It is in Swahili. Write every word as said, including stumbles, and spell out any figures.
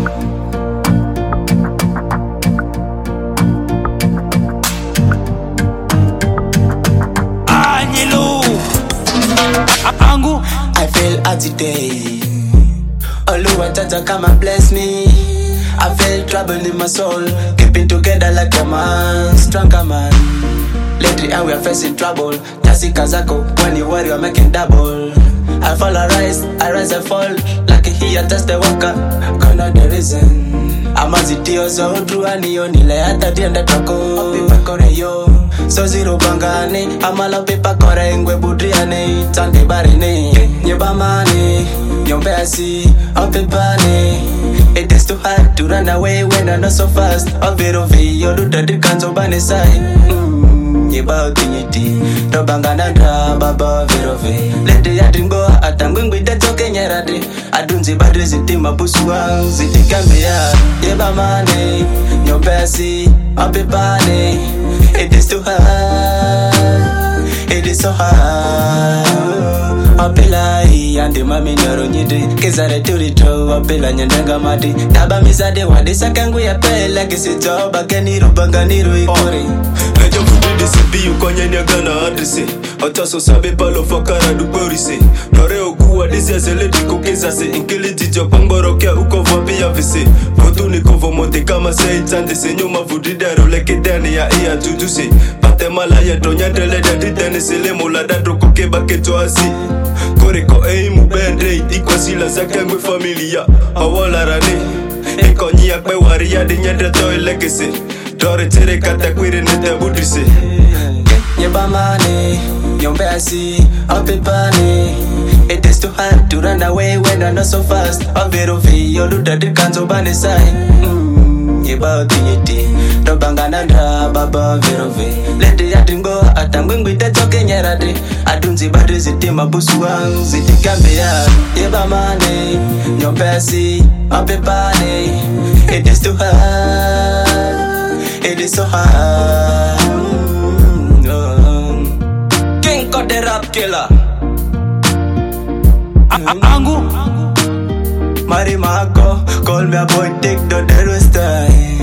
I feel agitated. Oluwa Jaja come and bless me. I feel trouble in my soul. Keeping together like a man, stronger man. Lately and we are facing trouble. Tasi Kazako, when you worry you're making double. I fall, I rise, I rise, I fall. Like he attached the walker, gonna the reason. Amazitio so true and you nile hata dienda trako. Pipa kore yo, so zero bangane. Amala pipa kore ngwe budriane. Tande barine, nyeba mane. Nyombesi, opipane. It is too hard to run away when I know so fast. Ovirovi, you do the dikanzo bane side. About dignity, no bangana, baba, verove. Let the adingo at Tangwing with the token yarade. I don't see bad residima busua, ziti cambia, yeba mane, your bessie, opipane. It is too hard, it is so hard. Opelai and the mami nyidi, Kizare turito, Opela Nyanga Mati, Taba Misade, what is a kangwe apel like it's a job, a caniro banganiro ikori. Lejo kudidi sebi ukonye nyagana adrese Otaso sabe palo fakara duporise Nore okuwa disi ya seledi kukeza se Inkili jijo pangoro kia uko vapi ya vise Kotu ni kovo mote kama se itande se Nyuma vudidaro leke dani ya iya tutuse Pate mala ya tonyandele dadi dani sele Mola dadro kukeba keto asi Koreko eimu bendre Ikwa sila zakangwe familia Awala rane Eko nyakwe waria di nyandre toe legese Dore tere kata kwire nete budrise Yeba mane, yombesi, opipane. It is too hard to run away when I know so fast. Ovirovi, you do the dikanzo bane side. Yeba dignity, no bangana, baba, verovi. Let the adingo atangwing with the token yarade. I don't see bad residima busua, ziti cambia. Yeba mane, yombesi, opipane. It is too hard, it is so hard. King got the rap killer. Angu Mari Marco, call me a boy, take the terrorist time.